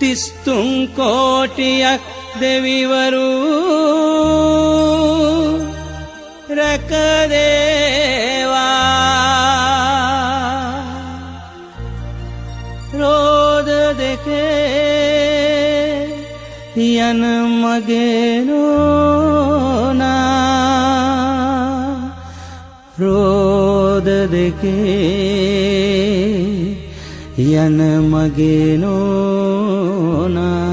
තිස්තුන් කෝටියක් දෙවිවරු රැකදේවා රෝද දෙකේ යන මගේ නෝනා රෝද දෙකේ යන මගේ නෝනා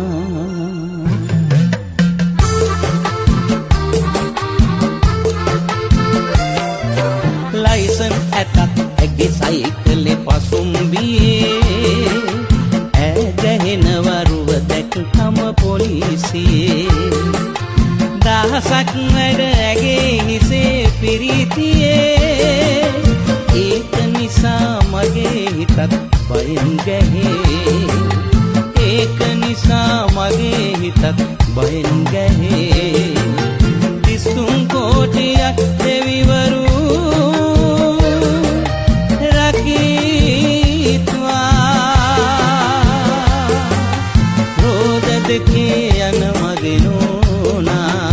ලයිසන් ඇතත් ඇගේ සයිකලේ පසුම්බියේ ඇදහෙන වරුව දැක්කම පොලිසියේ දහසක් වැඩ ඇගේ හිසේ පිරිතියේ ඒක නිසා මගේ හිතත් බයෙන් ගැහේ ඒක නිසා මගේ හිතත් බයෙන් ගැහේ තිස්තුන් කෝටියක් දෙවිවරු දෙකේ යන මගේ නෝනා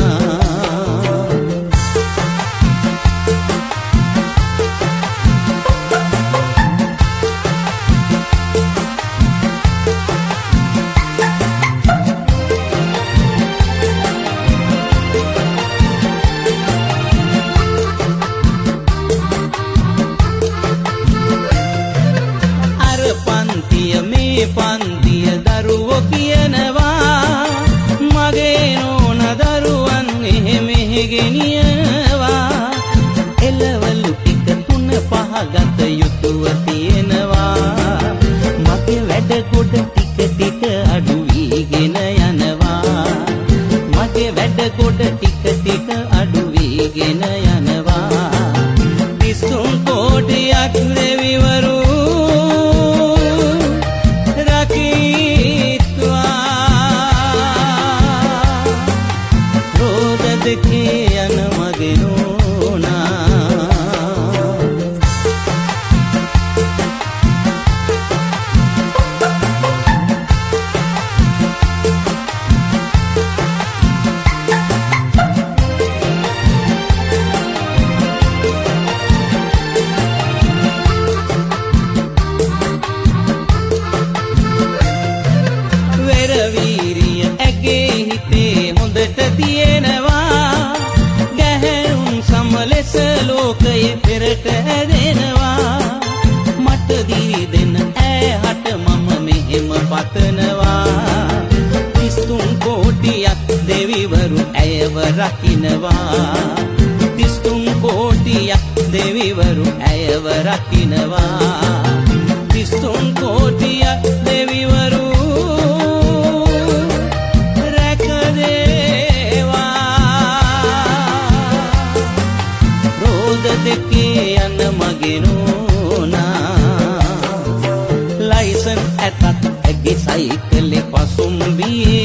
අර පන්තිය මේ පන්තිය දරුවෝ කියනවා මගේ නෝන දරුවන් එහෙ ගෙනියනවා එළවලු ටික 3-5 ගත යුතුව තියෙනවා මගේ වැඩ කොට ටික අඩු වීගෙන යනවා මගේ වැඩ කොට ටික අඩු වීගෙන යනවා තිස්තුන් කෝටියක් දෙවිවරු දෙකේ යන මගේ නෝනා වෙරවීරිය ඇගේ හිතේ හොඳට තියෙනවා ලෙස ලෝකයේ පෙරට ඇදෙනවා මට දිරි දෙන්න ඈහට මම මෙහෙම පතනවා තිස්තුන් කෝටියක් දෙවිවරු ඇයව රකින්නවා තිස්තුන් කෝටියක් දෙවිවරු ඇයව රකින්නවා තිස්තුන් කෝටියක් දෙවිවරු දෙකේ යන මගේ නෝනා ලයිසන් ඇතත් ඇගේ සයිකලේ පසුම්බියේ